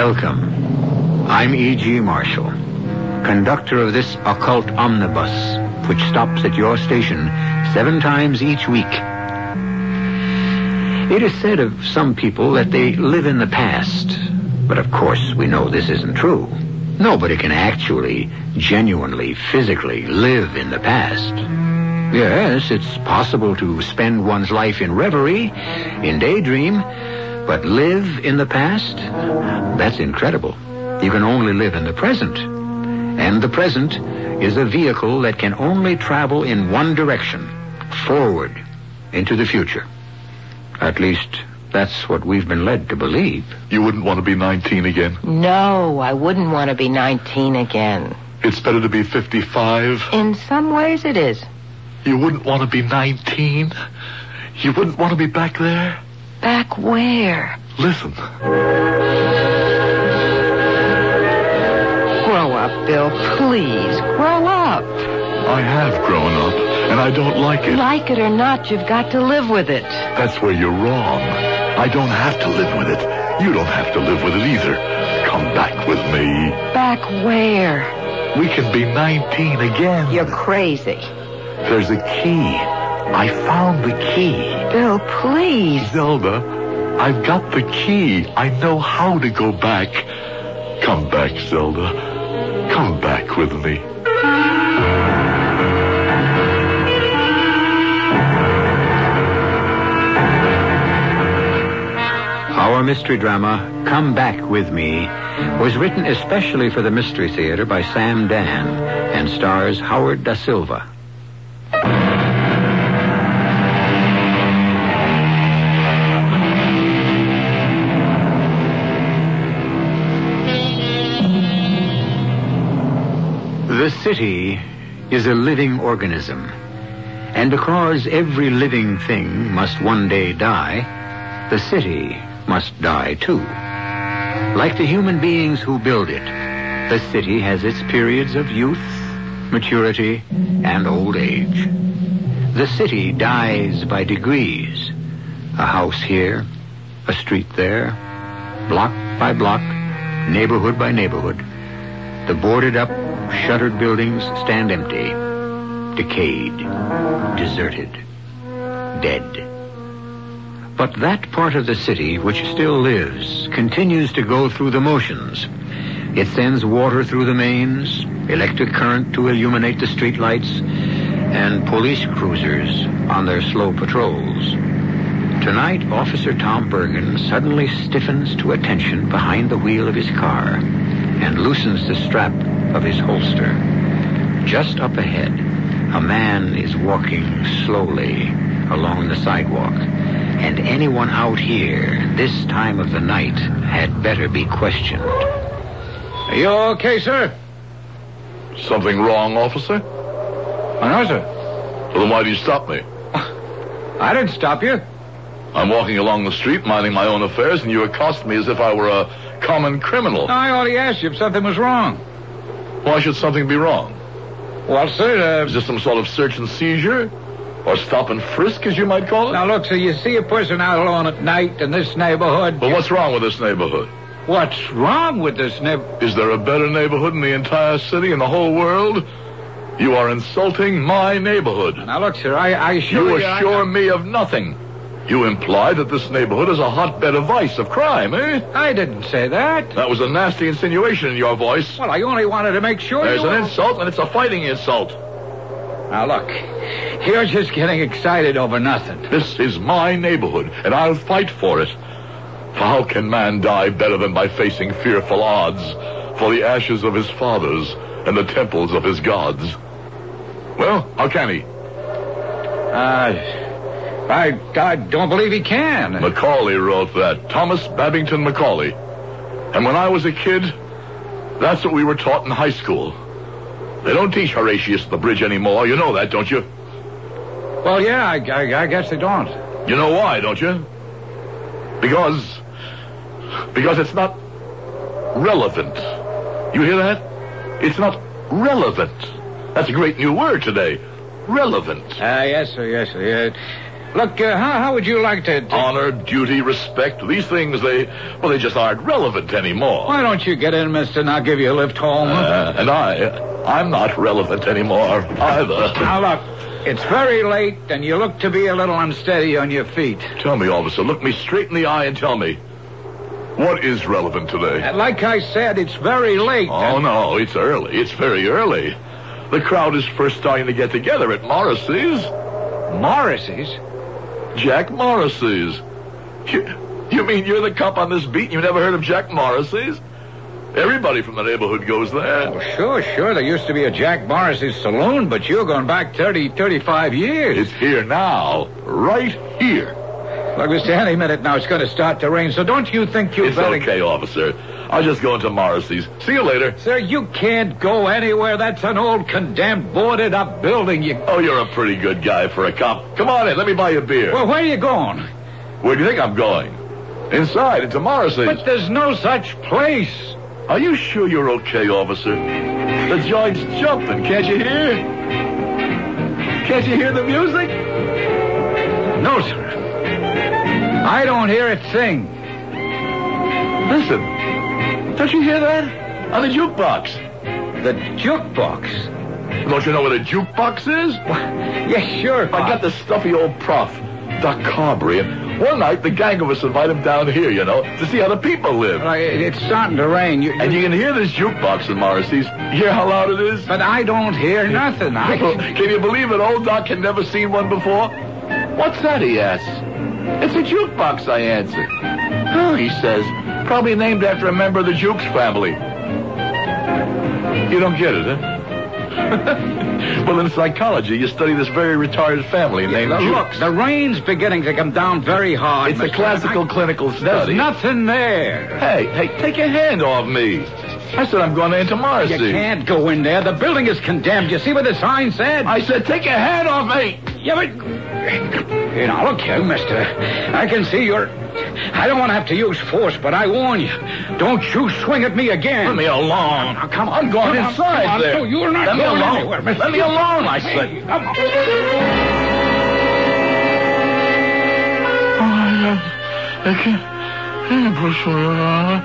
Welcome. I'm E.G. Marshall, conductor of this occult omnibus, which stops at your station 7 times each week. It is said of some people that they live in the past, but of course we know this isn't true. Nobody can actually, genuinely, physically live in the past. Yes, it's possible to spend one's life in reverie, in daydream, but live in the past? That's incredible. You can only live in the present. And the present is a vehicle that can only travel in one direction, forward, into the future. At least, that's what we've been led to believe. You wouldn't want to be 19 again? No, I wouldn't want to be 19 again. It's better to be 55? In some ways it is. You wouldn't want to be 19? You wouldn't want to be back there? Back where? Listen. Grow up, Bill, please. Grow up. I have grown up, and I don't like it. Like it or not, you've got to live with it. That's where you're wrong. I don't have to live with it. You don't have to live with it either. Come back with me. Back where? We can be 19 again. You're crazy. There's a key. I found the key. Bill, please. Zelda, I've got the key. I know how to go back. Come back, Zelda. Come back with me. Our mystery drama, Come Back With Me, was written especially for the Mystery Theater by Sam Dan and stars Howard Da Silva. The city is a living organism, and because every living thing must one day die, the city must die too. Like the human beings who build it, the city has its periods of youth, maturity, and old age. The city dies by degrees. A house here, a street there, block by block, neighborhood by neighborhood. The boarded-up, shuttered buildings stand empty, decayed, deserted, dead. But that part of the city which still lives continues to go through the motions. It sends water through the mains, electric current to illuminate the streetlights, and police cruisers on their slow patrols. Tonight, Officer Tom Bergen suddenly stiffens to attention behind the wheel of his car and loosens the strap of his holster. Just up ahead, a man is walking slowly along the sidewalk, and anyone out here this time of the night had better be questioned. Are you okay, sir? Something wrong, officer? No, sir. Well, then why do you stop me? I didn't stop you. I'm walking along the street, minding my own affairs, and you accost me as if I were a common criminal. I only asked you if something was wrong. Why should something be wrong? Well, sir, Is this some sort of search and seizure? Or stop and frisk, as you might call it? now look, sir, you see a person out alone at night in this neighborhood. Well, what's wrong with this neighborhood? What's wrong with this neighborhood? Is there a better neighborhood in the entire city, in the whole world? You are insulting my neighborhood. Now look, sir, I assure You you... assure me of nothing. You imply that this neighborhood is a hotbed of vice, of crime, eh? I didn't say that. That was a nasty insinuation in your voice. Well, I only wanted to make sure There's you... an insult, and it's a fighting insult. Now look, you're just getting excited over nothing. This is my neighborhood, and I'll fight for it. For how can man die better than by facing fearful odds for the ashes of his fathers and the temples of his gods? Well, how can he? I don't believe he can. Macaulay wrote that. Thomas Babington Macaulay. And when I was a kid, that's what we were taught in high school. They don't teach Horatius the bridge anymore. You know that, don't you? Well, yeah, I guess they don't. You know why, don't you? Because it's not relevant. You hear that? It's not relevant. That's a great new word today. Relevant. Yes, sir, yes, sir. Look, how would you like to... Honor, duty, respect, these things, they just aren't relevant anymore. Why don't you get in, mister, and I'll give you a lift home? And I'm not relevant anymore, either. Now, look, it's very late, and you look to be a little unsteady on your feet. Tell me, officer, look me straight in the eye and tell me, what is relevant today? And like I said, it's very late. Oh, no, it's early. It's very early. The crowd is first starting to get together at Morrissey's. Morrissey's? Jack Morrissey's. You mean you're the cop on this beat and you never heard of Jack Morrissey's? Everybody from the neighborhood goes there. Oh, sure. There used to be a Jack Morrissey's saloon, but you're going back 35 years. It's here now. Right here. Look, mister, any minute now it's going to start to rain, so don't you think you'd better... It's okay, officer. I'll just go into Morrissey's. See you later. Sir, you can't go anywhere. That's an old, condemned, boarded-up building. Oh, you're a pretty good guy for a cop. Come on in. Let me buy you a beer. Well, where are you going? Where do you think I'm going? Inside, into Morrissey's. But there's no such place. Are you sure you're okay, officer? The joint's jumping. Can't you hear? Can't you hear the music? No, sir. I don't hear a thing. Listen. Don't you hear that? On the jukebox. The jukebox? Don't you know what a jukebox is? Yes, sure. I got the stuffy old prof, Doc Carberry, and one night the gang of us invite him down here, to see how the people live. It's starting to rain. And you can hear this jukebox in Morrissey's. You hear how loud it is? But I don't hear nothing. Can you believe it? Old Doc had never seen one before. What's that, he asks. It's a jukebox, I answer. Oh, he says, probably named after a member of the Jukes family. You don't get it, huh? Well, in psychology, you study this very retarded family named Jukes. Look, the rain's beginning to come down very hard. It's a classical clinical study. There's nothing there. Hey, take your hand off me. I said I'm going into Morrissey. You can't go in there. The building is condemned. You see what the sign said? I said take your hand off me. Yeah, but... look here, mister. I can see you're... I don't want to have to use force, but I warn you. Don't you swing at me again. Let me alone. Now, come on. I'm going inside come on. there. No, you're not going anywhere, mister. Let me alone, I said. Hey, come on. I can't push me around.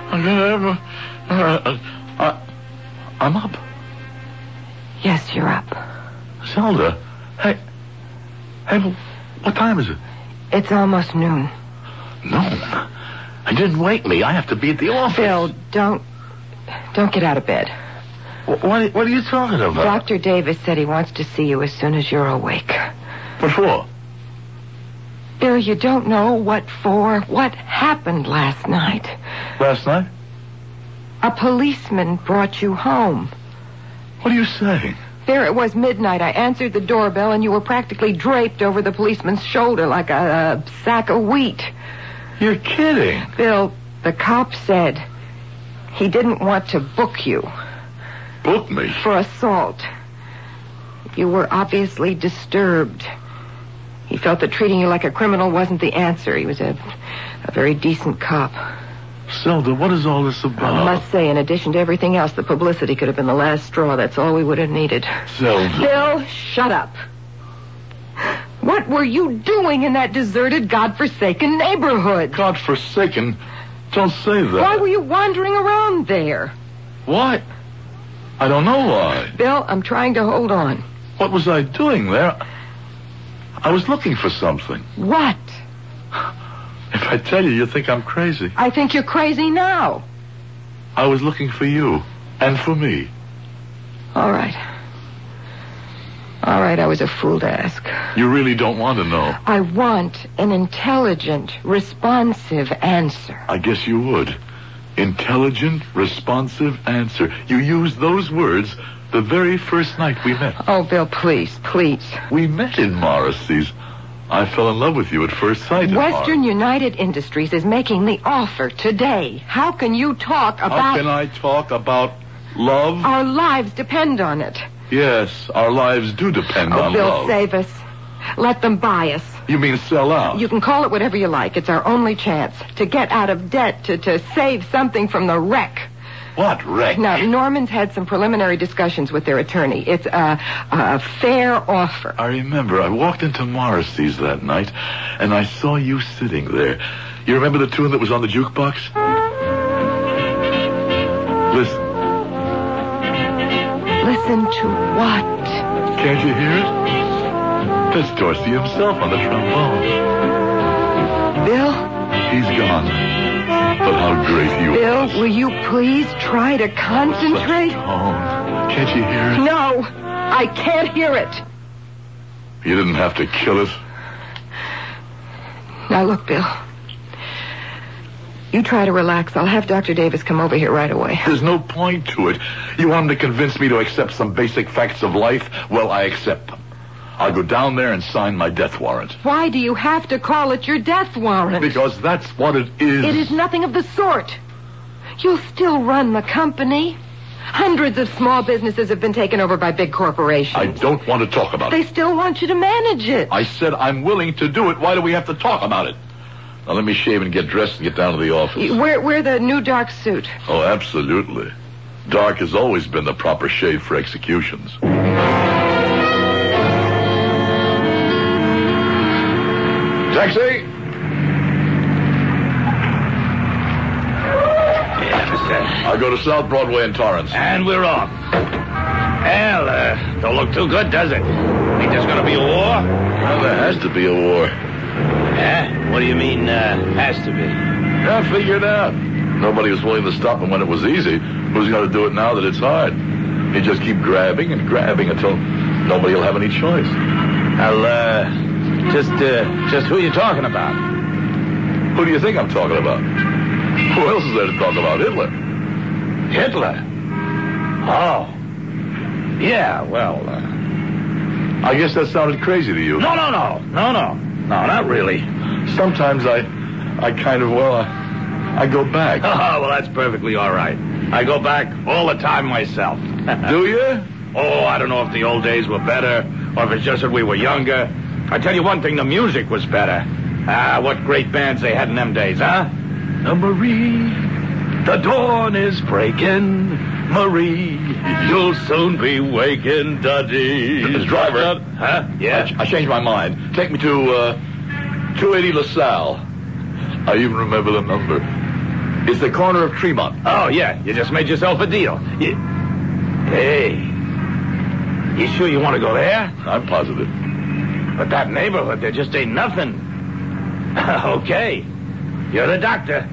I'm up. Yes, you're up. Zelda, hey, what time is it? It's almost noon. Noon? I didn't wake me. I have to be at the office. Phil, don't get out of bed. What are you talking about? Dr. Davis said he wants to see you as soon as you're awake. What for? Bill, you don't know what for. What happened last night? Last night? A policeman brought you home. What are you saying? There it was, midnight. I answered the doorbell, and you were practically draped over the policeman's shoulder like a sack of wheat. You're kidding. Bill, the cop said he didn't want to book you. Book me? For assault. You were obviously disturbed. He felt that treating you like a criminal wasn't the answer. He was a very decent cop. Zelda, what is all this about? I must say, in addition to everything else, the publicity could have been the last straw. That's all we would have needed. Zelda. Bill, shut up. What were you doing in that deserted, godforsaken neighborhood? Godforsaken? Don't say that. Why were you wandering around there? Why? I don't know why. Bill, I'm trying to hold on. What was I doing there? I was looking for something. What? If I tell you, you'll think I'm crazy. I think you're crazy now. I was looking for you. And for me. All right, I was a fool to ask. You really don't want to know. I want an intelligent, responsive answer. I guess you would. Intelligent, responsive answer. You used those words the very first night we met. Oh, Bill, please. We met in Morrissey's. I fell in love with you at first sight. Western United Industries is making the offer today. How can you talk about... How can I talk about love? Our lives depend on it. Yes, our lives do depend on Bill, love. save us. Let them buy us. You mean sell out? You can call it whatever you like. It's our only chance to get out of debt, to save something from the wreck. What wreck? Now, Norman's had some preliminary discussions with their attorney. It's a fair offer. I remember I walked into Morrissey's that night, and I saw you sitting there. You remember the tune that was on the jukebox? Listen. Listen to what? Can't you hear it? That's Dorsey himself on the trombone. Bill? He's gone. But how great he was. Bill, will you please try to concentrate? Oh, can't you hear it? No, I can't hear it. You didn't have to kill it. Now, look, Bill. You try to relax. I'll have Dr. Davis come over here right away. There's no point to it. You want him to convince me to accept some basic facts of life? Well, I accept them. I'll go down there and sign my death warrant. Why do you have to call it your death warrant? Because that's what it is. It is nothing of the sort. You'll still run the company. Hundreds of small businesses have been taken over by big corporations. I don't want to talk about They it. still want you to manage it. I said I'm willing to do it. Why do we have to talk about it? Now, let me shave and get dressed and get down to the office. Wear the new dark suit. Oh, absolutely. Dark has always been the proper shade for executions. Taxi! Yeah, mister. I'll go to South Broadway in Torrance. And we're off. Well, don't look too good, does it? Think there's gonna be a war? Well, there has to be a war. What do you mean, has to be? I figured out. Nobody was willing to stop him when it was easy. Who's going to do it now that it's hard? You just keep grabbing and grabbing until nobody will have any choice. Just who you talking about? Who do you think I'm talking about? Who else is there to talk about? Hitler. Hitler? Oh. Yeah, well, I guess that sounded crazy to you. No, not really. Sometimes I kind of, I go back. Oh, well, that's perfectly all right. I go back all the time myself. Do you? Oh, I don't know if the old days were better or if it's just that we were younger. I tell you one thing, the music was better. What great bands they had in them days, huh? Marie, the dawn is breaking. Marie, you'll soon be waking, Duddy. Driver. Huh? Yeah? I changed my mind. Take me to 280 LaSalle. I even remember the number. It's the corner of Tremont. Oh, yeah. You just made yourself a deal. Hey. You sure you want to go there? I'm positive. But that neighborhood, there just ain't nothing. Okay. You're the doctor.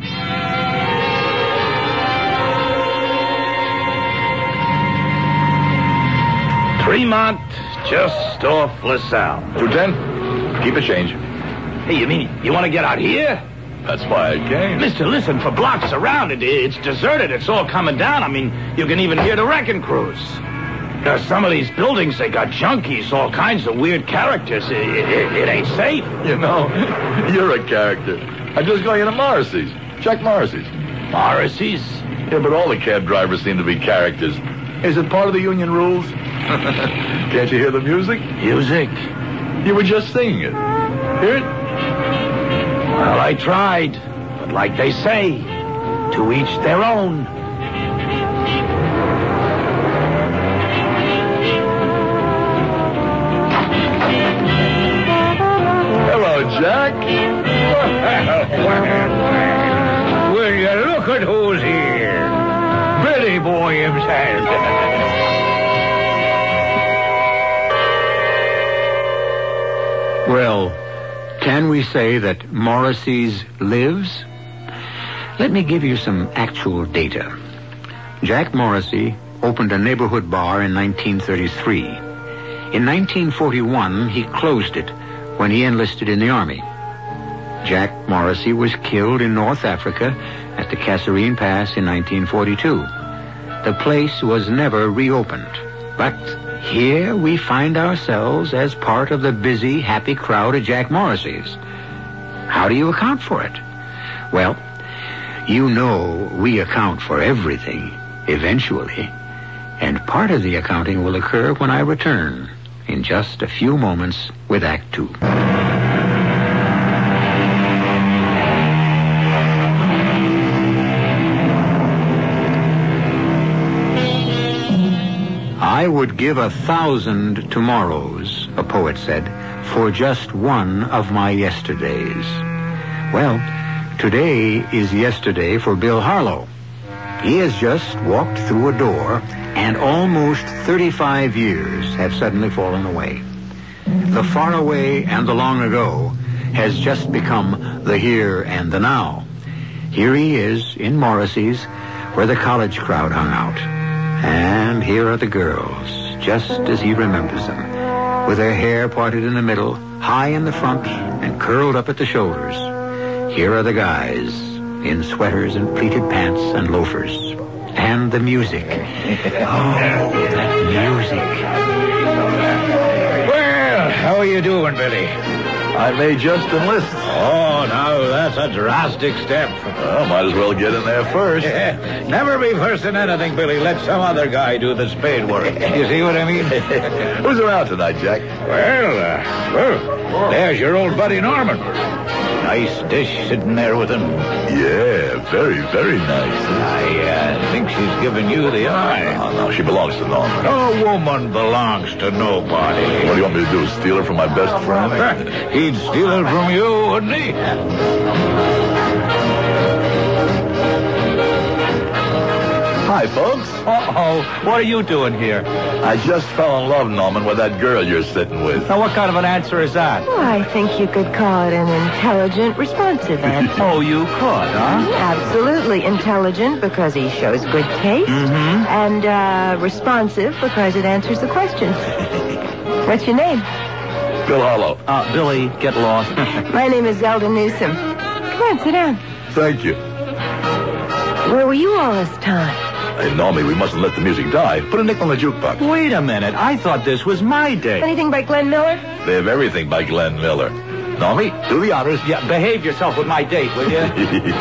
Tremont, just off LaSalle. 210. Keep the change. Hey, you mean you want to get out here? That's why I came. Mister, listen, for blocks around it's deserted. It's all coming down. I mean, you can even hear the wrecking crews. Some of these buildings, they got junkies, all kinds of weird characters. It ain't safe. You know, you're a character. I just go into Morrissey's. Check Morrissey's. Morrissey's? Yeah, but all the cab drivers seem to be characters. Is it part of the union rules? Can't you hear the music? Music? You were just singing it. Hear it? Well, I tried. But like they say, to each their own. Hello, Jack. Will you look at who's here? Billy Boy himself. Well, can we say that Morrissey's lives? Let me give you some actual data. Jack Morrissey opened a neighborhood bar in 1933. In 1941, he closed it when he enlisted in the Army. Jack Morrissey was killed in North Africa at the Kasserine Pass in 1942. The place was never reopened. But here we find ourselves as part of the busy, happy crowd at Jack Morrissey's. How do you account for it? Well, you know we account for everything, eventually. And part of the accounting will occur when I return in just a few moments with Act Two. would give 1,000 tomorrows, a poet said, for just one of my yesterdays. Well, today is yesterday for Bill Harlow. He has just walked through a door, and almost 35 years have suddenly fallen away. The far away and the long ago has just become the here and the now. Here he is in Morrissey's, where the college crowd hung out. And here are the girls, just as he remembers them, with their hair parted in the middle, high in the front, and curled up at the shoulders. Here are the guys, in sweaters and pleated pants and loafers. And the music. Oh, that music. Well, how are you doing, Billy? I may just enlist. Oh, now that's a drastic step. Well, might as well get in there first. Never be first in anything, Billy. Let some other guy do the spade work. You see what I mean? Who's around tonight, Jack? Well, there's your old buddy Norman. Nice dish sitting there with him. Yeah, very, very nice. I think she's giving you the eye. Oh, no, she belongs to Norman. No woman belongs to nobody. What do you want me to do, steal her from my best friend? He'd steal it from you, wouldn't he? Hi, folks. Uh-oh. What are you doing here? I just fell in love, Norman, with that girl you're sitting with. Now, what kind of an answer is that? Well, I think you could call it an intelligent, responsive answer. Oh, you could, huh? Absolutely intelligent because he shows good taste. Mm-hmm. And responsive because it answers the questions. What's your name? Bill Harlow. Billy, get lost. My name is Zelda Newsom. Come on, sit down. Thank you. Where were you all this time? Hey, Normie, we mustn't let the music die. Put a nickel in the jukebox. Wait a minute. I thought this was my day. Anything by Glenn Miller? They have everything by Glenn Miller. Normie, do the honors. Yeah, behave yourself with my date, will you?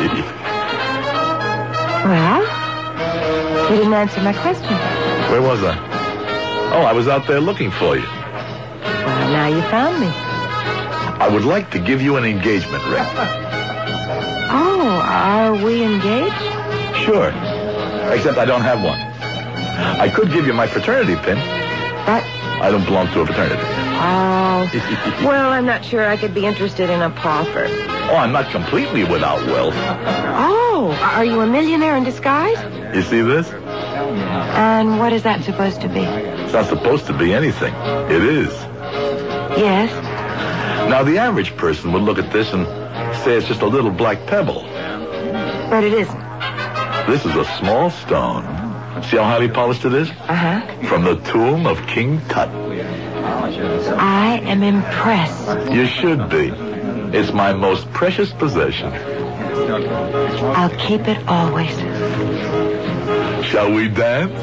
Well, you didn't answer my question. Where was I? Oh, I was out there looking for you. Well, now you found me. I would like to give you an engagement ring. Oh, are we engaged? Sure. Except I don't have one. I could give you my fraternity pin. But? I don't belong to a fraternity. Oh, well, I'm not sure I could be interested in a pauper. Oh, I'm not completely without wealth. Oh, are you a millionaire in disguise? You see this? And what is that supposed to be? It's not supposed to be anything. It is. Yes. Now, the average person would look at this and say it's just a little black pebble. But it isn't. This is a small stone. See how highly polished it is? Uh-huh. From the tomb of King Tut. I am impressed. You should be. It's my most precious possession. I'll keep it always. Shall we dance?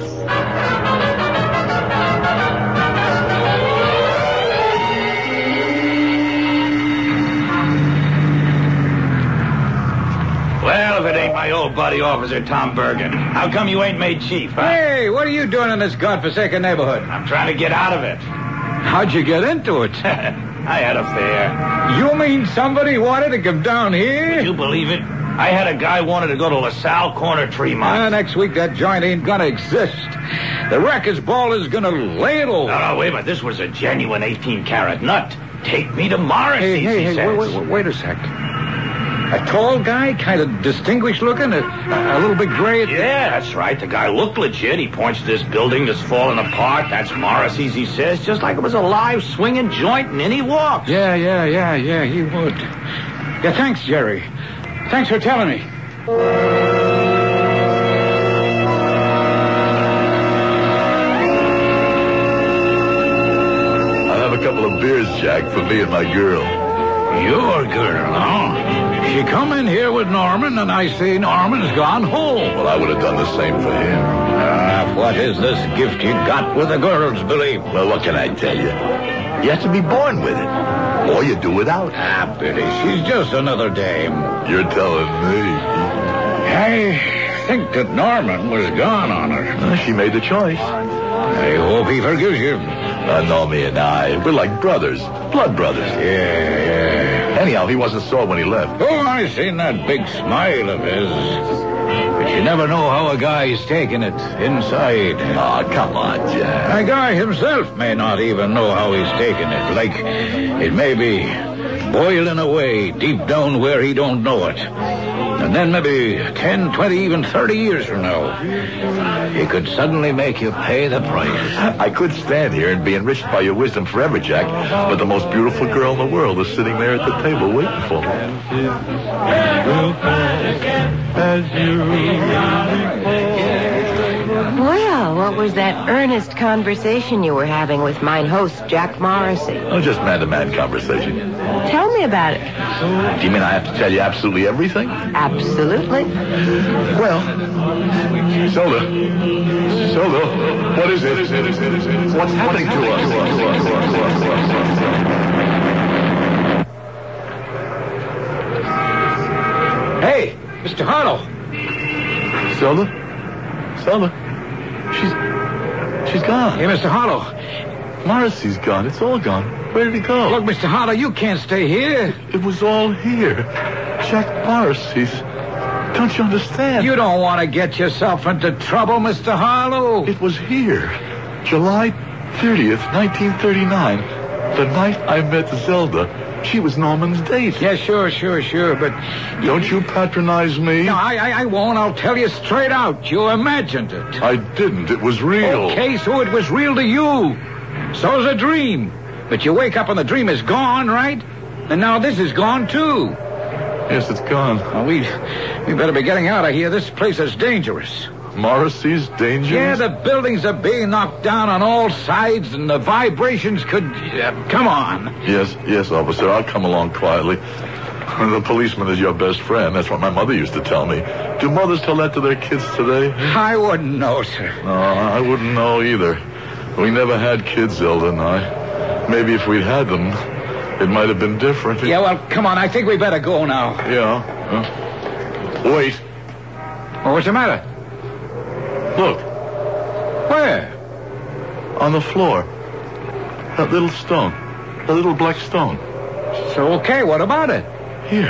Well, if it ain't my old buddy, Officer Tom Bergen. How come you ain't made chief, huh? Hey, what are you doing in this godforsaken neighborhood? I'm trying to get out of it. How'd you get into it? I had a fare. You mean somebody wanted to come down here? Would you believe it? I had a guy wanted to go to LaSalle Corner Tremont. Next week that joint ain't gonna exist. The Wreckers Ball is gonna lay it over. No, wait a minute. This was a genuine 18-carat nut. Take me to Morrissey's, he says. Wait a sec. A tall guy, kind of distinguished looking, a little bit gray. Yeah, that's right. The guy looked legit. He points to this building that's falling apart. That's Morrissey's, he says, just like it was a live swinging joint, and in he walks. Yeah, he would. Yeah, thanks, Jerry. Thanks for telling me. I'll have a couple of beers, Jack, for me and my girl. Your girl, huh? She come in here with Norman, and I say Norman's gone home. Well, I would have done the same for him. What is this gift you got with the girls, Billy? Well, what can I tell you? You have to be born with it. Or you do without. Billy, she's just another dame. You're telling me. I think that Norman was gone on her. She made the choice. I hope he forgives you. Normie and I, we're like brothers. Blood brothers. Yeah. Anyhow, he wasn't sore when he left. Oh, I seen that big smile of his. But you never know how a guy's taking it inside. Oh, come on, Jack. A guy himself may not even know how he's taking it. Like, it may be boiling away deep down where he don't know it. And then maybe 10, 20, even 30 years from now, he could suddenly make you pay the price. I could stand here and be enriched by your wisdom forever, Jack, but the most beautiful girl in the world is sitting there at the table waiting for me. Well, what was that earnest conversation you were having with mine host, Jack Morrissey? Oh, just man-to-man conversation. Tell me about it. Do you mean I have to tell you absolutely everything? Absolutely. Well, Zelda, what is it? What's happening to us? Hey, Mr. Harlow. Zelda, she's gone. Hey, Mr. Harlow. Morrissey's gone. It's all gone. Where did he go? Look, Mr. Harlow, you can't stay here. It was all here. Jack Morrissey's. Don't you understand? You don't want to get yourself into trouble, Mr. Harlow. It was here. July 30th, 1939. The night I met Zelda. She was Norman's date. Yeah, sure, but... Don't you patronize me? No, I won't. I'll tell you straight out. You imagined it. I didn't. It was real. Okay, so it was real to you. So's a dream. But you wake up and the dream is gone, right? And now this is gone, too. Yes, it's gone. Well, we better be getting out of here. This place is dangerous. Morrissey's dangerous? Yeah, the buildings are being knocked down on all sides, and the vibrations could... come on. Yes, officer. I'll come along quietly. The policeman is your best friend. That's what my mother used to tell me. Do mothers tell that to their kids today? I wouldn't know, sir. No, I wouldn't know either. We never had kids, Zelda and I. Maybe if we'd had them, it might have been different. Yeah, well, come on. I think we better go now. Yeah. Wait. Well, what's the matter? Look. Where? On the floor. That little stone. That little black stone. So, okay, what about it? Here.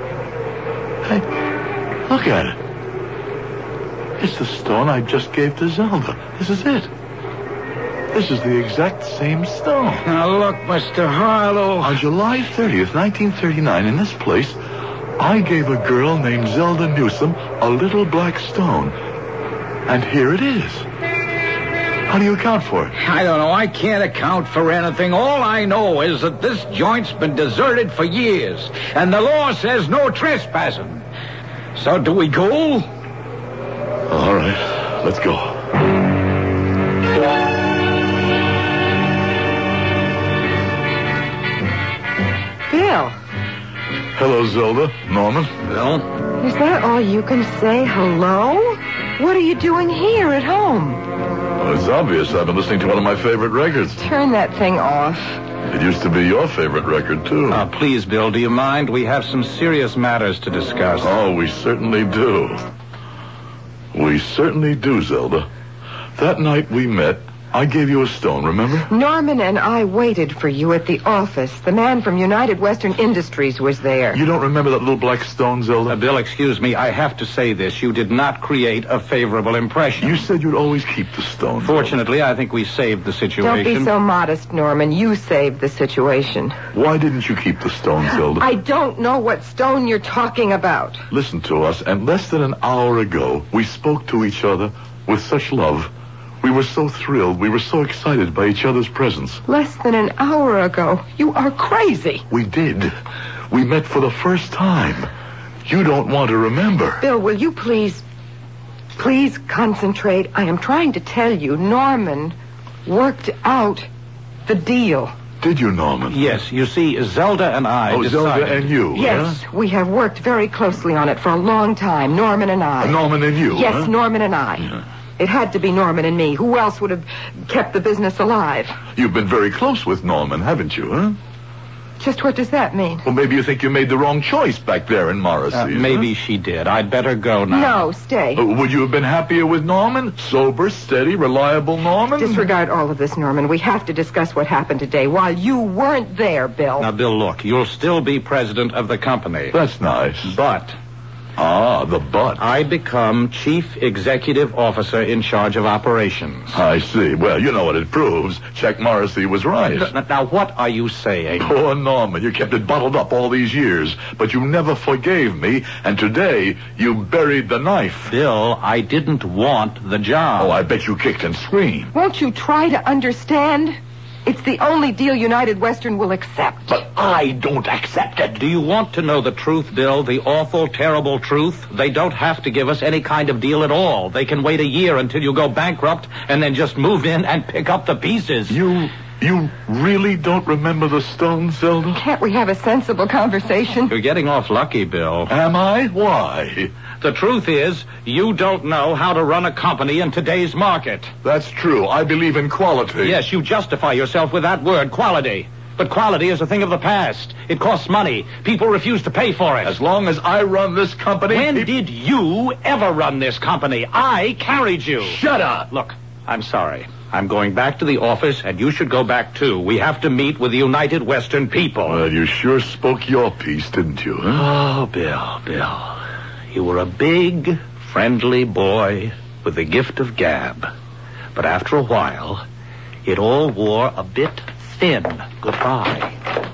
Hey, look at it. It's the stone I just gave to Zelda. This is it. This is the exact same stone. Now, look, Mr. Harlow. On July 30th, 1939, in this place, I gave a girl named Zelda Newsom a little black stone. And here it is. How do you account for it? I don't know. I can't account for anything. All I know is that this joint's been deserted for years, and the law says no trespassing. So do we go? All right. Let's go. Bill. Hello, Zelda. Norman. Well? Is that all you can say? Hello? What are you doing here at home? Well, it's obvious. I've been listening to one of my favorite records. Turn that thing off. It used to be your favorite record, too. Please, Bill, do you mind? We have some serious matters to discuss. Oh, we certainly do. We certainly do, Zelda. That night we met, I gave you a stone, remember? Norman and I waited for you at the office. The man from United Western Industries was there. You don't remember that little black stone, Zelda? Bill, excuse me. I have to say this. You did not create a favorable impression. You said you'd always keep the stone. Fortunately, I think we saved the situation. Don't be so modest, Norman. You saved the situation. Why didn't you keep the stone, Zelda? I don't know what stone you're talking about. Listen to us, and less than an hour ago, we spoke to each other with such love. We were so thrilled. We were so excited by each other's presence. Less than an hour ago. You are crazy. We did. We met for the first time. You don't want to remember. Bill, will you please concentrate? I am trying to tell you, Norman worked out the deal. Did you, Norman? Yes, you see, Zelda and I decided... Zelda and you, Yes, huh? we have worked very closely on it for a long time, Norman and I. Norman and you, Yes, huh? Norman and I. Yeah. It had to be Norman and me. Who else would have kept the business alive? You've been very close with Norman, haven't you, huh? Just what does that mean? Well, maybe you think you made the wrong choice back there in Morrissey. Maybe she did. I'd better go now. No, stay. Would you have been happier with Norman? Sober, steady, reliable Norman? Disregard all of this, Norman. We have to discuss what happened today while you weren't there, Bill. Now, Bill, look, you'll still be president of the company. That's nice. But Ah, the butt. I become Chief Executive Officer in charge of operations. I see. Well, you know what it proves. Jack Morrissey was right. Now, what are you saying? Poor Norman, you kept it bottled up all these years, but you never forgave me, and today you buried the knife. Bill, I didn't want the job. Oh, I bet you kicked and screamed. Won't you try to understand? It's the only deal United Western will accept. But I don't accept it. Do you want to know the truth, Bill? The awful, terrible truth? They don't have to give us any kind of deal at all. They can wait a year until you go bankrupt and then just move in and pick up the pieces. You really don't remember the stone, Zelda? Can't we have a sensible conversation? You're getting off lucky, Bill. Am I? Why? The truth is, you don't know how to run a company in today's market. That's true. I believe in quality. Yes, you justify yourself with that word, quality. But quality is a thing of the past. It costs money. People refuse to pay for it. As long as I run this company... When did you ever run this company? I carried you. Shut up! Look, I'm sorry. I'm going back to the office, and you should go back, too. We have to meet with the United Western people. Well, you sure spoke your piece, didn't you? Huh? Oh, Bill. You were a big, friendly boy with the gift of gab. But after a while, it all wore a bit thin. Goodbye.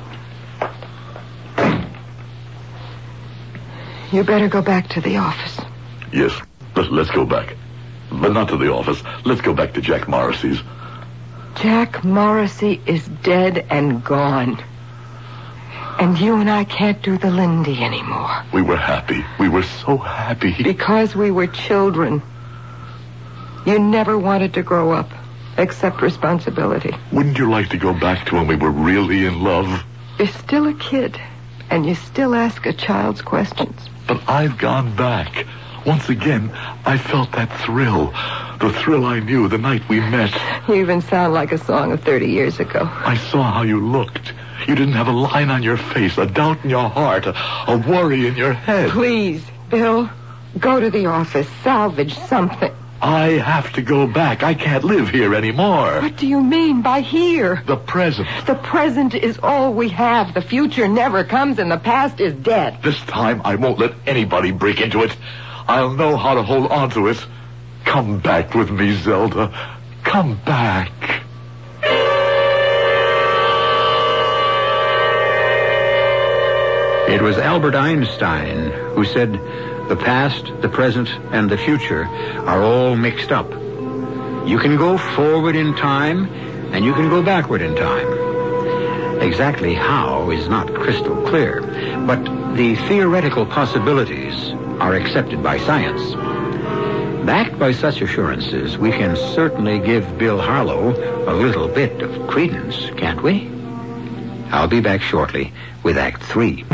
You better go back to the office. Yes, let's go back. But not to the office. Let's go back to Jack Morrissey's. Jack Morrissey is dead and gone. And you and I can't do the Lindy anymore. We were happy. We were so happy. Because we were children. You never wanted to grow up, accept responsibility. Wouldn't you like to go back to when we were really in love? You're still a kid, and you still ask a child's questions. But I've gone back. Once again, I felt that thrill. The thrill I knew the night we met. You even sound like a song of 30 years ago. I saw how you looked. You didn't have a line on your face, a doubt in your heart, a worry in your head. Please, Bill, go to the office, salvage something. I have to go back. I can't live here anymore. What do you mean by here? The present. The present is all we have. The future never comes, and the past is dead. This time, I won't let anybody break into it. I'll know how to hold on to it. Come back with me, Zelda. Come back. It was Albert Einstein who said, the past, the present, and the future are all mixed up. You can go forward in time, and you can go backward in time. Exactly how is not crystal clear, but the theoretical possibilities are accepted by science. Backed by such assurances, we can certainly give Bill Harlow a little bit of credence, can't we? I'll be back shortly with Act 3.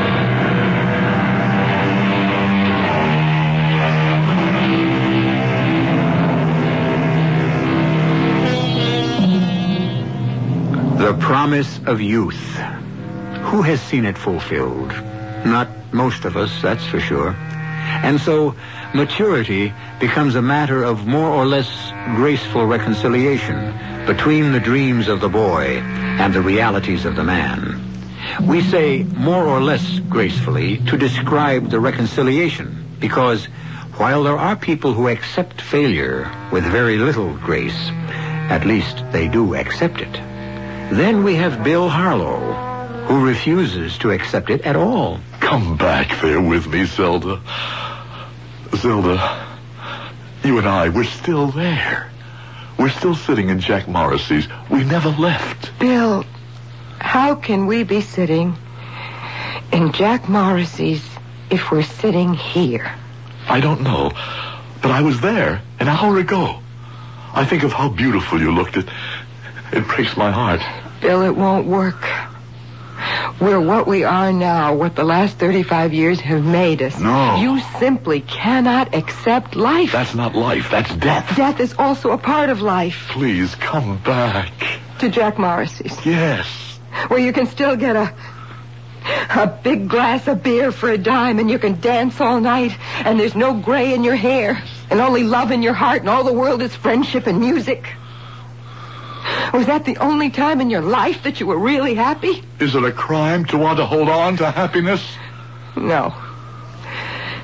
The promise of youth. Who has seen it fulfilled? Not most of us, that's for sure. And so, maturity becomes a matter of more or less graceful reconciliation between the dreams of the boy and the realities of the man. We say more or less gracefully to describe the reconciliation, because while there are people who accept failure with very little grace, at least they do accept it. Then we have Bill Harlow, who refuses to accept it at all. Come back there with me, Zelda. Zelda, you and I, we're still there. We're still sitting in Jack Morrissey's. We never left. Bill, how can we be sitting in Jack Morrissey's if we're sitting here? I don't know, but I was there an hour ago. I think of how beautiful you looked. It breaks my heart. Bill, it won't work. We're what we are now, what the last 35 years have made us. No. You simply cannot accept life. That's not life. That's death. Death is also a part of life. Please, come back. To Jack Morrissey's. Yes. Where you can still get a big glass of beer for a dime, and you can dance all night, and there's no gray in your hair, and only love in your heart, and all the world is friendship and music. Was that the only time in your life that you were really happy? Is it a crime to want to hold on to happiness? No.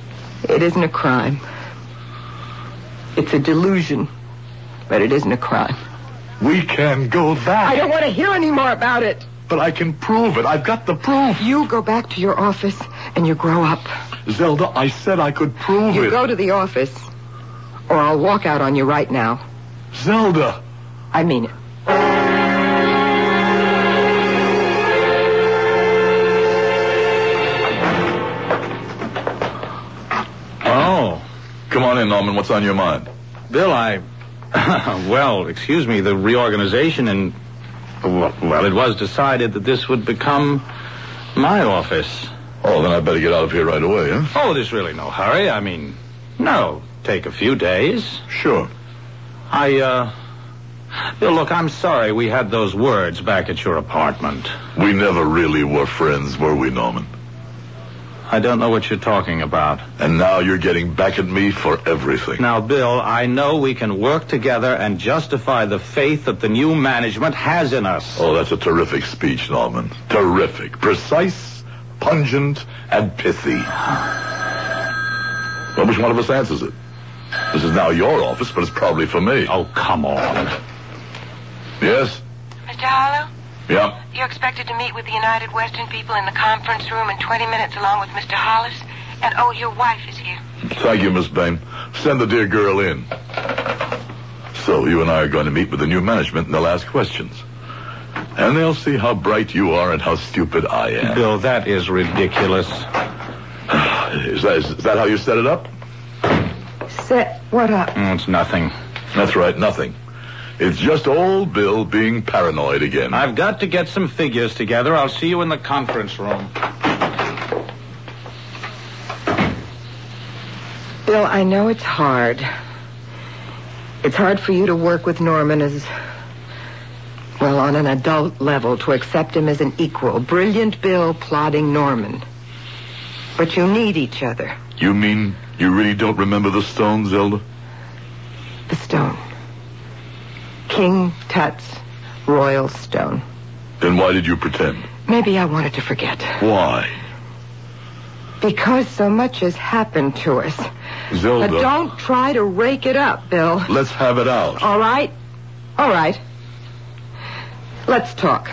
It isn't a crime. It's a delusion, but it isn't a crime. We can go that. I don't want to hear any more about it. But I can prove it. I've got the proof. You go back to your office and you grow up. Zelda, I said I could prove it. You go to the office, or I'll walk out on you right now. Zelda. I mean it. Oh. Come on in, Norman. What's on your mind? Bill, well, excuse me, the reorganization and... Well, it was decided that this would become my office. Oh, then I better get out of here right away, huh? Oh, there's really no hurry. I mean, no. Take a few days. Sure. Bill, look, I'm sorry we had those words back at your apartment. We never really were friends, were we, Norman? I don't know what you're talking about. And now you're getting back at me for everything. Now, Bill, I know we can work together and justify the faith that the new management has in us. Oh, that's a terrific speech, Norman. Terrific. Precise, pungent, and pithy. Well, which one of us answers it? This is now your office, but it's probably for me. Oh, come on. Yes? Mr. Harlow? Yeah? You're expected to meet with the United Western people in the conference room in 20 minutes along with Mr. Hollis. And, oh, your wife is here. Thank you, Miss Bain. Send the dear girl in. So, you and I are going to meet with the new management and they'll ask questions. And they'll see how bright you are and how stupid I am. Bill, that is ridiculous. Is that how you set it up? Set what up? It's nothing. That's right, nothing. It's just old Bill being paranoid again. I've got to get some figures together. I'll see you in the conference room. Bill, I know it's hard. It's hard for you to work with Norman as, well, on an adult level, to accept him as an equal. Brilliant Bill, plodding Norman. But you need each other. You mean you really don't remember the stone, Zelda? The stone. King Tut's royal stone. Then why did you pretend? Maybe I wanted to forget. Why? Because so much has happened to us. Zelda. But don't try to rake it up, Bill. Let's have it out. All right. All right. Let's talk.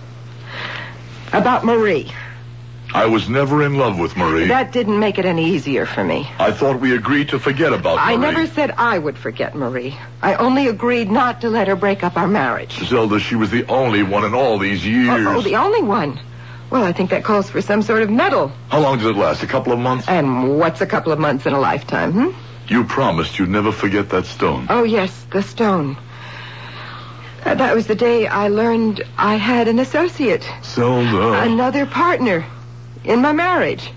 About Marie. I was never in love with Marie. That didn't make it any easier for me. I thought we agreed to forget about Marie. I never said I would forget Marie. I only agreed not to let her break up our marriage. Zelda, she was the only one in all these years. Oh, the only one? Well, I think that calls for some sort of medal. How long did it last? A couple of months? And what's a couple of months in a lifetime, You promised you'd never forget that stone. Oh, yes, the stone. That was the day I learned I had an associate. Zelda. Another partner in my marriage.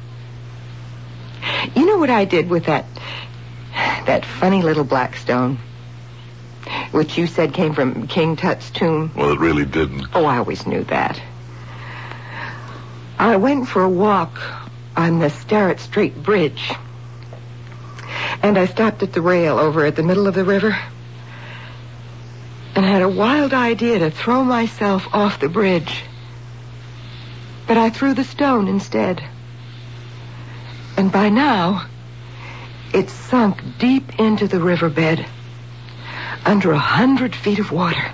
You know what I did with that funny little black stone, which you said came from King Tut's tomb? Well, it really didn't. Oh, I always knew that. I went for a walk on the Starrett Street Bridge, and I stopped at the rail over at the middle of the river and had a wild idea to throw myself off the bridge. But I threw the stone instead. And by now, it's sunk deep into the riverbed, under 100 feet of water.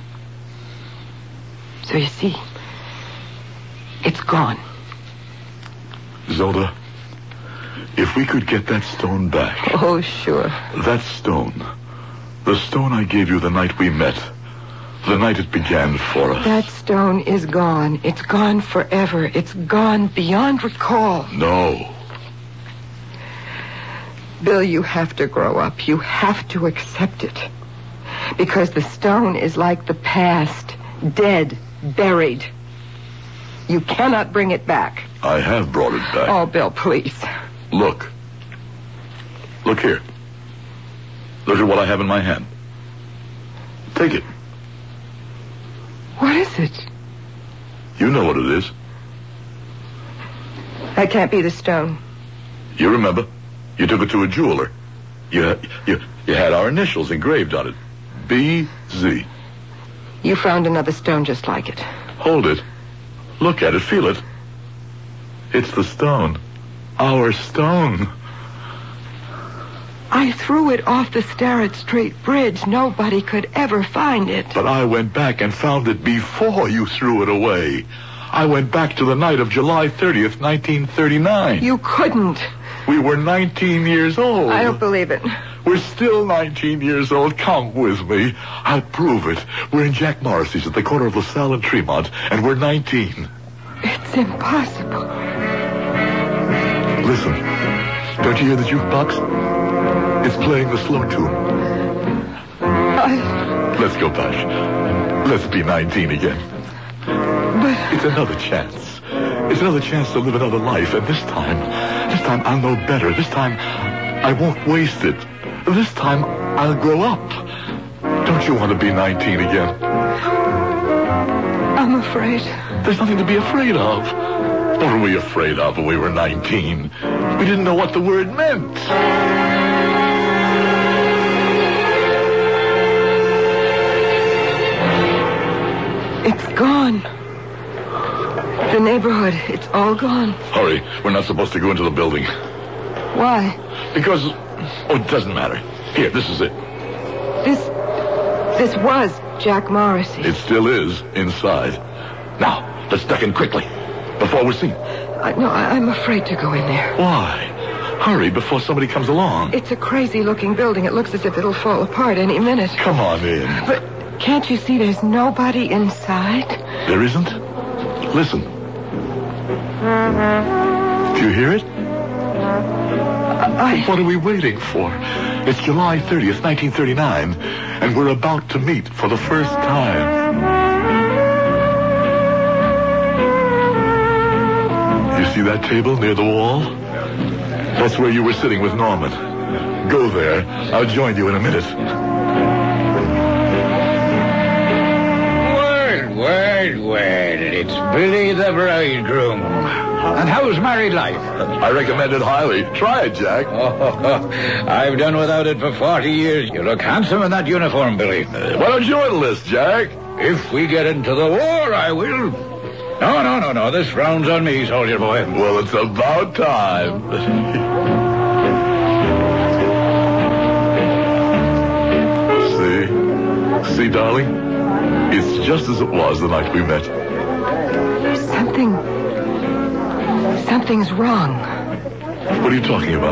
So you see, it's gone. Zelda, if we could get that stone back. Oh, sure. That stone. The stone I gave you the night we met. The night it began for us. That stone is gone. It's gone forever. It's gone beyond recall. No. Bill, you have to grow up. You have to accept it. Because the stone is like the past. Dead. Buried. You cannot bring it back. I have brought it back. Oh, Bill, please. Look. Look here. Look at what I have in my hand. Take it. What is it? You know what it is. That can't be the stone. You remember? You took it to a jeweler. You had our initials engraved on it. B.Z. You found another stone just like it. Hold it. Look at it. Feel it. It's the stone. Our stone. I threw it off the Starrett Street Bridge. Nobody could ever find it. But I went back and found it before you threw it away. I went back to the night of July 30th, 1939. You couldn't. We were 19 years old. I don't believe it. We're still 19 years old. Come with me. I'll prove it. We're in Jack Morrissey's at the corner of LaSalle and Tremont, and we're 19. It's impossible. Listen. Don't you hear the jukebox? It's playing the slow tune. Let's go back. Let's be 19 again. But It's another chance. It's another chance to live another life. And this time I'll know better. This time I won't waste it. This time I'll grow up. Don't you want to be 19 again? I'm afraid. There's nothing to be afraid of. What were we afraid of when we were 19? We didn't know what the word meant. It's gone. The neighborhood, it's all gone. Hurry. We're not supposed to go into the building. Why? Because, it doesn't matter. Here, this is it. This was Jack Morrissey. It still is inside. Now, let's duck in quickly before we're seen. I'm afraid to go in there. Why? Hurry before somebody comes along. It's a crazy-looking building. It looks as if it'll fall apart any minute. Come on in. But can't you see there's nobody inside? There isn't? Listen. Do you hear it? What are we waiting for? It's July 30th, 1939, and we're about to meet for the first time. You see that table near the wall? That's where you were sitting with Norman. Go there. I'll join you in a minute. Well, it's Billy the bridegroom. And how's married life? I recommend it highly. Try it, Jack. Oh, I've done without it for 40 years. You look handsome in that uniform, Billy. Why don't you enlist, Jack? If we get into the war, I will. No. This round's on me, soldier boy. Well, it's about time. See, darling? It's just as it was the night we met. Something's wrong. What are you talking about?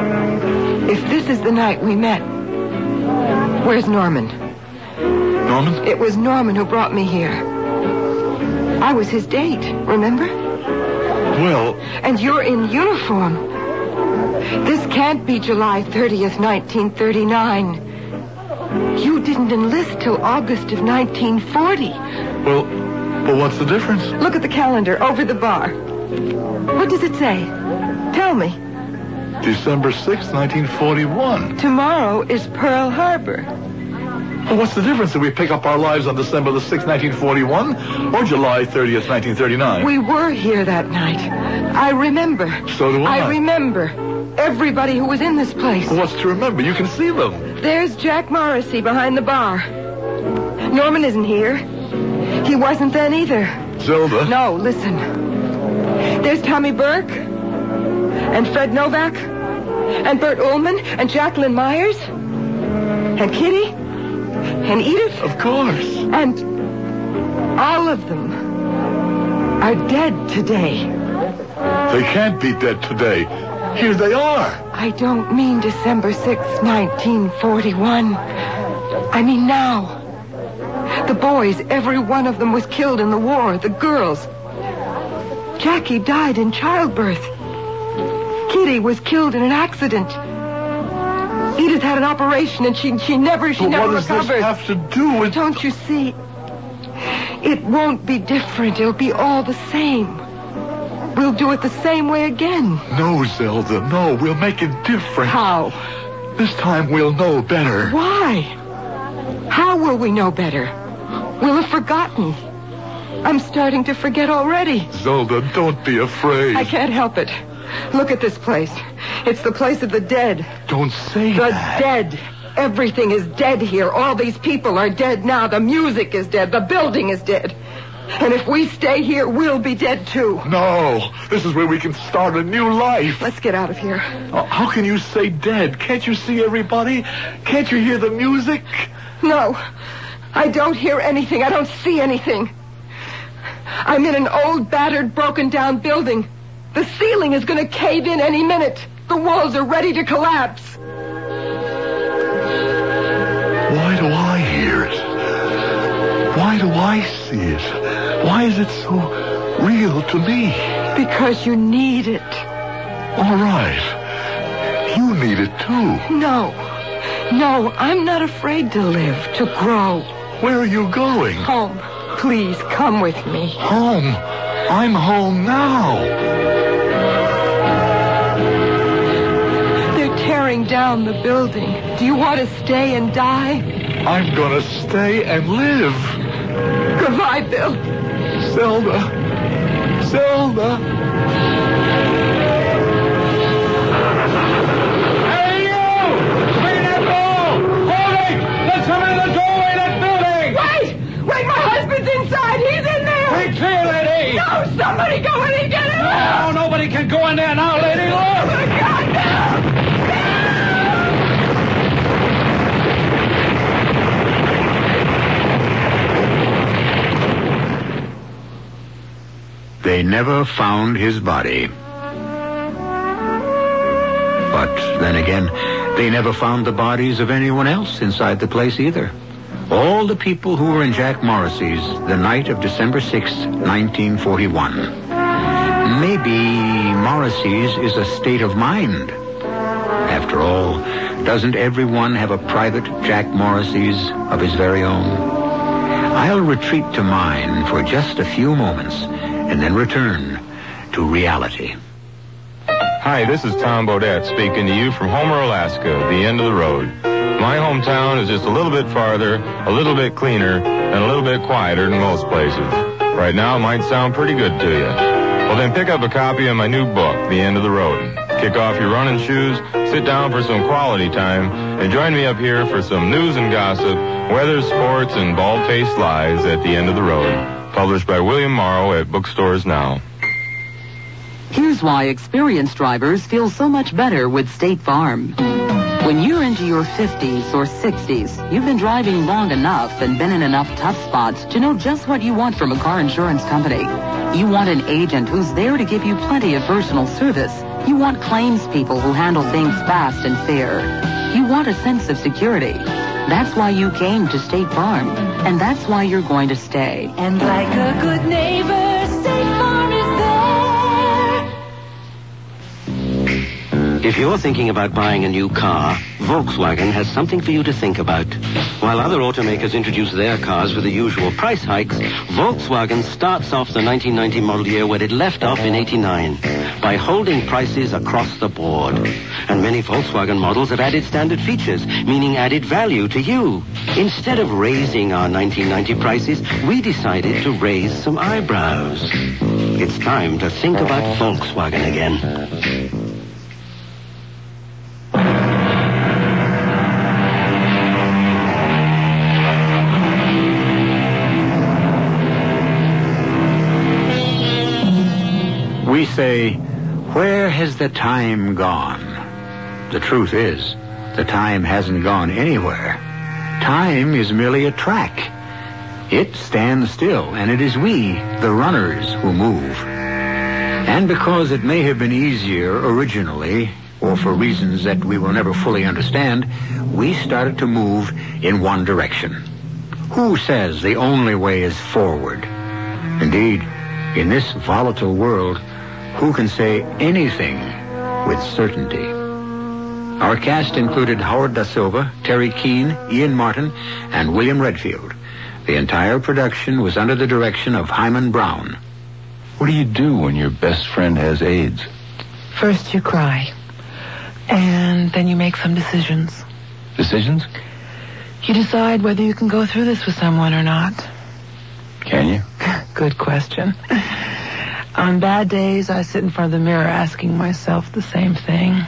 If this is the night we met, where's Norman? Norman? It was Norman who brought me here. I was his date, remember? Well... And you're in uniform. This can't be July 30th, 1939. You didn't enlist till August of 1940. Well, what's the difference? Look at the calendar over the bar. What does it say? Tell me. December 6th, 1941. Tomorrow is Pearl Harbor. Well, what's the difference if we pick up our lives on December the 6th, 1941 or July 30th, 1939? We were here that night. I remember. So do I. I remember. Everybody who was in this place. Well, what's to remember? You can see them. There's Jack Morrissey behind the bar. Norman isn't here. He wasn't then either. Zelda? No, listen. There's Tommy Burke and Fred Novak and Bert Ullman and Jacqueline Myers and Kitty and Edith. Of course. And all of them are dead today. They can't be dead today. Here they are. I don't mean December 6th, 1941. I mean now. The boys, every one of them was killed in the war. The girls. Jackie died in childbirth. Kitty was killed in an accident. Edith had an operation and she never recovered. What does this have to do with... Don't you see? It won't be different. It'll be all the same. We'll do it the same way again. No, Zelda, no. We'll make it different. How? This time we'll know better. Why? How will we know better? We'll have forgotten. I'm starting to forget already. Zelda, don't be afraid. I can't help it. Look at this place. It's the place of the dead. Don't say that. The dead. Everything is dead here. All these people are dead now. The music is dead. The building is dead. And if we stay here, we'll be dead too. No, this is where we can start a new life. Let's get out of here. How can you say dead? Can't you see everybody? Can't you hear the music? No, I don't hear anything. I don't see anything. I'm in an old, battered, broken-down building. The ceiling is going to cave in any minute. The walls are ready to collapse. Why do I hear it? Why do I see it? Why is it so real to me? Because you need it. All right. You need it too. No, I'm not afraid to live, to grow. Where are you going? Home. Please, come with me. Home? I'm home now. They're tearing down the building. Do you want to stay and die? I'm gonna stay and live. Goodbye, Bill. Zelda. Hey, you! Swing that ball! Hold it! There's someone in the doorway of that building! Wait, my husband's inside. He's in there. Wait, clear, lady! No, somebody go in and get him. No, nobody can go in there now, lady. Look! Oh, my God, no! They never found his body. But then again, they never found the bodies of anyone else inside the place either. All the people who were in Jack Morrissey's the night of December 6, 1941. Maybe Morrissey's is a state of mind. After all, doesn't everyone have a private Jack Morrissey's of his very own? I'll retreat to mine for just a few moments and then return to reality. Hi, this is Tom Bodette speaking to you from Homer, Alaska, the end of the road. My hometown is just a little bit farther, a little bit cleaner, and a little bit quieter than most places. Right now, it might sound pretty good to you. Well, then pick up a copy of my new book, The End of the Road. Kick off your running shoes, sit down for some quality time, and join me up here for some news and gossip, weather, sports, and bald-faced lies at The End of the Road. Published by William Morrow at Bookstores Now. Here's why experienced drivers feel so much better with State Farm. When you're into your 50s or 60s, you've been driving long enough and been in enough tough spots to know just what you want from a car insurance company. You want an agent who's there to give you plenty of personal service. You want claims people who handle things fast and fair. You want a sense of security. That's why you came to State Farm, and that's why you're going to stay. And like a good neighbor, State Farm is there. If you're thinking about buying a new car, Volkswagen has something for you to think about. While other automakers introduce their cars with the usual price hikes, Volkswagen starts off the 1990 model year where it left off in '89, by holding prices across the board. And many Volkswagen models have added standard features, meaning added value to you. Instead of raising our 1990 prices, we decided to raise some eyebrows. It's time to think about Volkswagen again. We say, where has the time gone? The truth is, the time hasn't gone anywhere. Time is merely a track. It stands still, and it is we, the runners, who move. And because it may have been easier originally, or for reasons that we will never fully understand, we started to move in one direction. Who says the only way is forward? Indeed, in this volatile world, who can say anything with certainty? Our cast included Howard Da Silva, Terry Keane, Ian Martin, and William Redfield. The entire production was under the direction of Hyman Brown. What do you do when your best friend has AIDS? First you cry, and then you make some decisions. Decisions? You decide whether you can go through this with someone or not. Can you? Good question. On bad days, I sit in front of the mirror asking myself the same thing.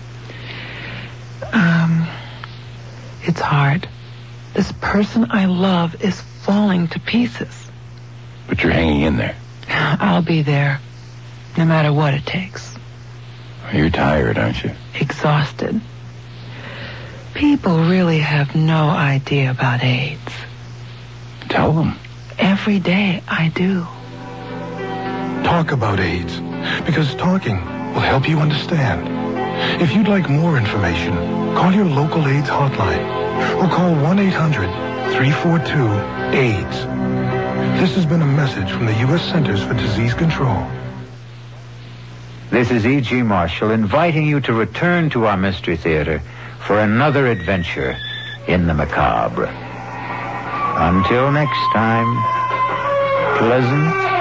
It's hard. This person I love is falling to pieces. But you're hanging in there. I'll be there, no matter what it takes. You're tired, aren't you? Exhausted. People really have no idea about AIDS. Tell them. Every day I do. Talk about AIDS, because talking will help you understand. If you'd like more information, call your local AIDS hotline or call 1-800-342-AIDS. This has been a message from the U.S. Centers for Disease Control. This is E.G. Marshall inviting you to return to our Mystery Theater for another adventure in the macabre. Until next time, pleasant